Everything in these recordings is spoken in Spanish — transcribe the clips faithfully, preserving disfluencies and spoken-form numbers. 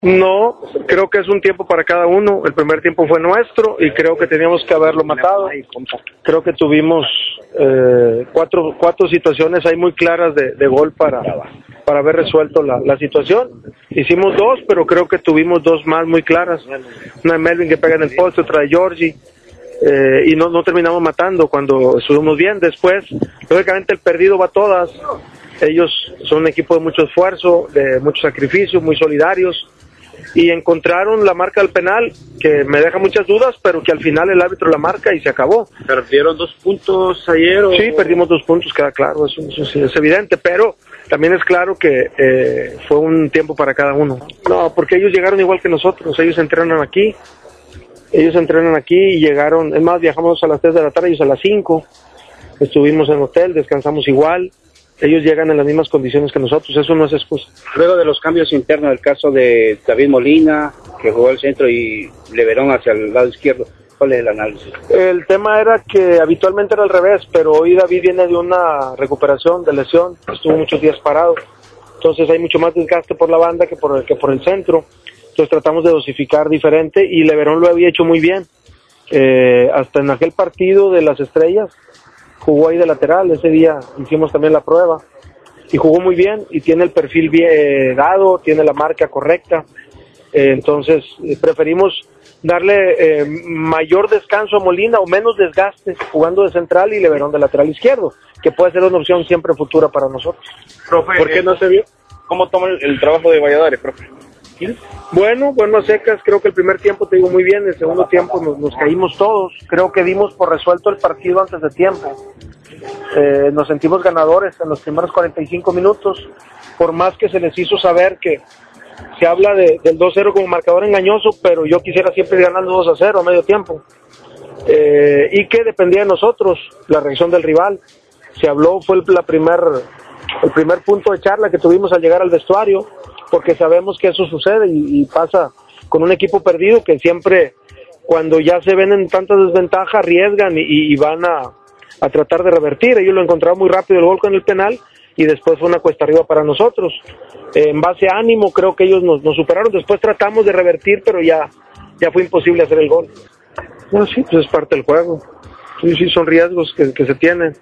No, creo que es un tiempo para cada uno. El primer tiempo fue nuestro y creo que teníamos que haberlo matado. Creo que tuvimos eh, cuatro cuatro situaciones ahí muy claras de, de gol para, para haber resuelto la, la situación. Hicimos dos, pero creo que tuvimos dos más muy claras. Una de Melvin que pega en el poste, otra de Georgie. Eh, y no, no terminamos matando cuando estuvimos bien. Después, lógicamente el perdido va a todas. Ellos son un equipo de mucho esfuerzo, de mucho sacrificio, muy solidarios. Y encontraron la marca del penal, que me deja muchas dudas, pero que al final el árbitro la marca y se acabó. ¿Perdieron dos puntos ayer? O... Sí, perdimos dos puntos, queda claro, eso, eso sí, es evidente, pero también es claro que eh, fue un tiempo para cada uno. No, porque ellos llegaron igual que nosotros, ellos entrenan aquí, ellos entrenan aquí y llegaron, es más, viajamos a las tres de la tarde, ellos a las cinco, estuvimos en hotel, descansamos igual. Ellos llegan en las mismas condiciones que nosotros, eso no es excusa. Luego de los cambios internos, el caso de David Molina, que jugó al centro, y Leverón hacia el lado izquierdo, ¿cuál es el análisis? El tema era que habitualmente era al revés, pero hoy David viene de una recuperación, de lesión, estuvo muchos días parado, entonces hay mucho más desgaste por la banda que por el, que por el centro, entonces tratamos de dosificar diferente y Leverón lo había hecho muy bien, eh, hasta en aquel partido de las Estrellas, jugó ahí de lateral, ese día hicimos también la prueba y jugó muy bien y tiene el perfil bien dado, tiene la marca correcta, eh, entonces eh, preferimos darle eh, mayor descanso a Molina o menos desgaste jugando de central y Leverón de lateral izquierdo, que puede ser una opción siempre futura para nosotros. Profe, ¿por qué no se vio? ¿Cómo toma el, el trabajo de Valladares, profe? ¿Sí? Bueno, bueno a secas, creo que el primer tiempo te digo muy bien, el segundo tiempo nos, nos caímos todos, creo que dimos por resuelto el partido antes de tiempo, eh, nos sentimos ganadores en los primeros cuarenta y cinco minutos, por más que se les hizo saber que se habla de, del dos cero como marcador engañoso, pero yo quisiera siempre ir ganando dos a cero a medio tiempo, eh, y que dependía de nosotros, la reacción del rival, se habló, fue el, la primer, el primer punto de charla que tuvimos al llegar al vestuario, porque sabemos que eso sucede y, y pasa con un equipo perdido que siempre cuando ya se ven en tanta desventaja arriesgan y, y van a, a tratar de revertir. Ellos lo encontraron muy rápido el gol con el penal y después fue una cuesta arriba para nosotros. Eh, en base a ánimo creo que ellos nos, nos superaron, después tratamos de revertir pero ya, ya fue imposible hacer el gol. Bueno, sí, pues es parte del juego. Sí, sí, son riesgos que, que se tienen.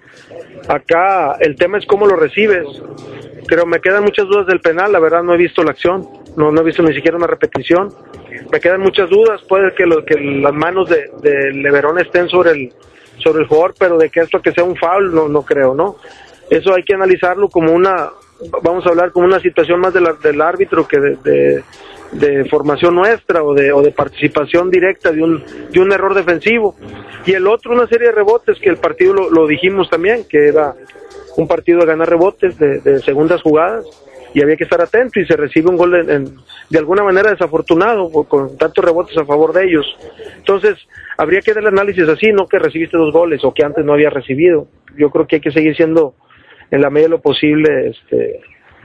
Acá el tema es cómo lo recibes. Pero me quedan muchas dudas del penal, la verdad no he visto la acción, no, no he visto ni siquiera una repetición. Me quedan muchas dudas, puede que, lo, que las manos de, de Leverón estén sobre el, sobre el jugador, pero de que esto que sea un foul, no, no creo, ¿no? Eso hay que analizarlo como una, vamos a hablar como una situación más de la, del árbitro que de, de, de formación nuestra o de, o de participación directa de un, de un error defensivo. Y el otro, una serie de rebotes que el partido lo, lo dijimos también, que era un partido de ganar rebotes de, de segundas jugadas y había que estar atento y se recibe un gol en, en, de alguna manera desafortunado con tantos rebotes a favor de ellos. Entonces habría que dar el análisis así, no que recibiste dos goles o que antes no había recibido. Yo creo que hay que seguir siendo en la medida de lo posible este,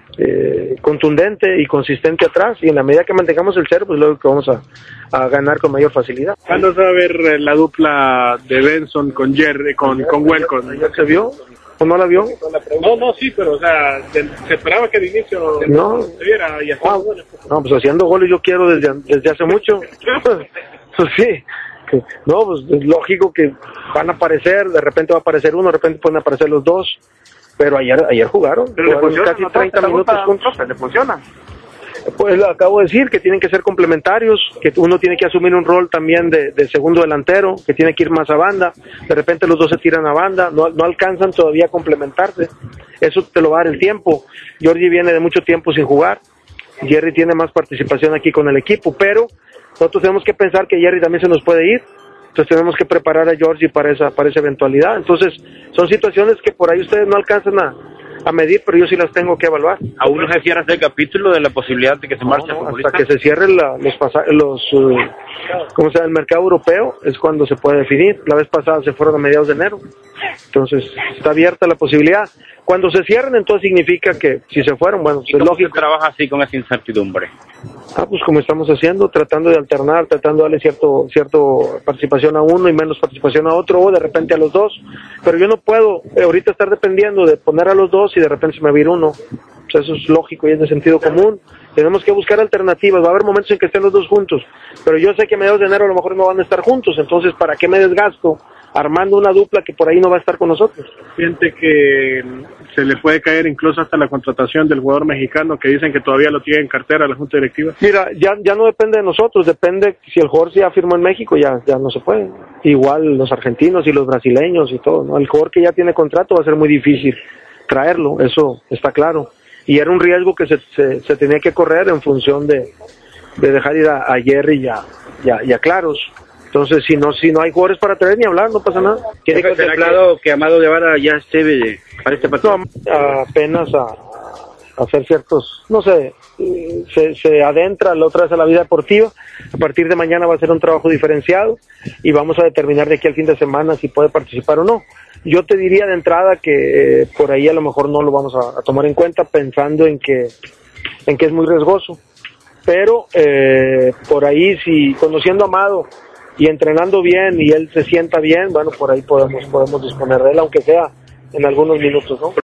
eh, contundente y consistente atrás y en la medida que mantengamos el cero pues luego que vamos a, a ganar con mayor facilidad. ¿Cuándo se va a ver la dupla de Benson con Jerry, con, con Welcome? ¿Ya se vio? ¿O no la vio? No, no, sí, pero o sea, se, se esperaba que de inicio no se viera y ah, no, pues haciendo goles yo quiero desde, desde hace mucho. Pues sí, que, no, pues es lógico que van a aparecer, de repente va a aparecer uno, de repente pueden aparecer los dos, pero ayer ayer jugaron, pero jugaron funciona, casi no treinta minutos juntos. ¿Le funciona? Pues lo acabo de decir, que tienen que ser complementarios, que uno tiene que asumir un rol también de, de segundo delantero, que tiene que ir más a banda, de repente los dos se tiran a banda, no, no alcanzan todavía a complementarse, eso te lo va a dar el tiempo. Georgie viene de mucho tiempo sin jugar, Jerry tiene más participación aquí con el equipo, pero nosotros tenemos que pensar que Jerry también se nos puede ir, entonces tenemos que preparar a Georgie para esa, para esa eventualidad. Entonces son situaciones que por ahí ustedes no alcanzan a a medir, pero yo sí las tengo que evaluar. ¿Aún no se cierra este capítulo de la posibilidad de que se marche? No, no, hasta que se cierre la, los, pasa, los uh, ¿cómo se llama? El mercado europeo es cuando se puede definir. La vez pasada se fueron a mediados de enero, entonces está abierta la posibilidad. Cuando se cierren, entonces significa que si se fueron, bueno, es lógico. ¿Se trabaja así con esa incertidumbre? Ah, pues como estamos haciendo, tratando de alternar, tratando de darle cierto, cierto participación a uno y menos participación a otro, o de repente a los dos, pero yo no puedo eh, ahorita estar dependiendo de poner a los dos y de repente se me va a ir uno. eso es lógico y es de sentido común. Tenemos que buscar alternativas, va a haber momentos en que estén los dos juntos, pero yo sé que a mediados de enero a lo mejor no van a estar juntos, entonces ¿para qué me desgasto armando una dupla que por ahí no va a estar con nosotros? Siente que se le puede caer incluso hasta la contratación del jugador mexicano, que dicen que todavía lo tiene en cartera la Junta Directiva. Mira, ya ya no depende de nosotros, depende si el jugador ya firmó en México, ya ya no se puede. Igual los argentinos y los brasileños y todo, ¿no? El jugador que ya tiene contrato va a ser muy difícil traerlo, eso está claro. Y era un riesgo que se, se, se tenía que correr en función de, de dejar ir a, a Jerry y a, y, a, y a Claros. Entonces, si no si no hay jugadores para traer ni hablar, no pasa nada. ¿Tiene contemplado que, que Amado Guevara ya esté para este partido? No, apenas a, a hacer ciertos, no sé, se, se adentra la otra vez a la vida deportiva. A partir de mañana va a ser un trabajo diferenciado y vamos a determinar de aquí al fin de semana si puede participar o no. Yo te diría de entrada que eh, por ahí a lo mejor no lo vamos a, a tomar en cuenta pensando en que en que es muy riesgoso. Pero eh, por ahí, si conociendo a Amado y entrenando bien y él se sienta bien, bueno, por ahí podemos podemos disponer de él, aunque sea en algunos minutos, ¿no?